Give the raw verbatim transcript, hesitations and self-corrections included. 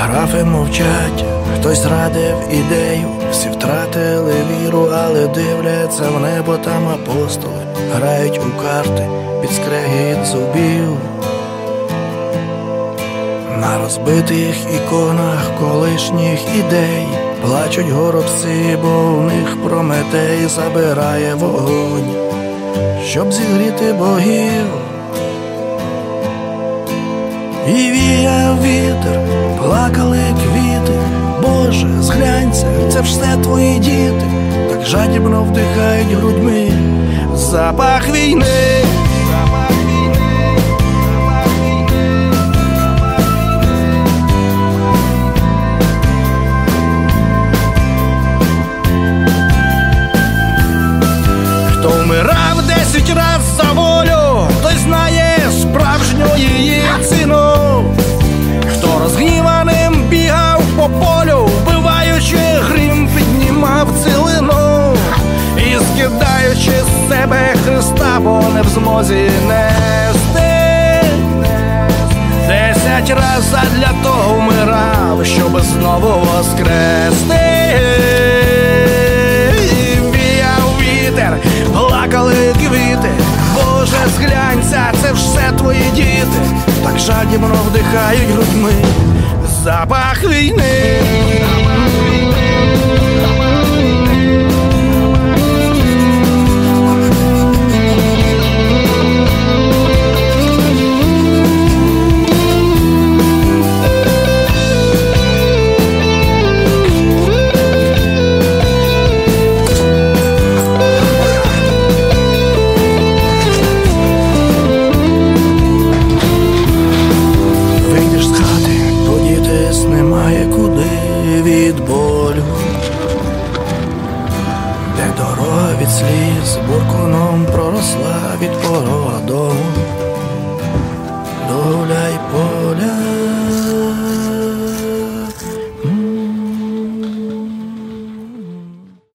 Графи мовчать, хтось радив ідею. Всі втратили віру, але дивляться в небо, там апостоли грають у карти під скрегіт зубів. На розбитих іконах колишніх ідей плачуть горобці, бо в них Прометей забирає вогонь, щоб зігріти богів. І віяв вітер, плакали квіти. Боже, зглянься, це ж все твої діти. Так жадібно вдихають грудьми запах війни. Хто вмирав десять раз за волю, той знає справжню її ціну. Хто розгніваним бігав по полю, вбиваючи грім, піднімав цілину. І скидаючи з себе Христа, бо не в змозі нести. Десять раз задля того вмирав, щоб знову воскрести. Плакали квіти, Боже, зглянься, це ж все твої діти. Так жадібно вдихають грудьми запах війни. Немає куди від болю, де дорога від сліз буркуном проросла від порога дому. Догуляй по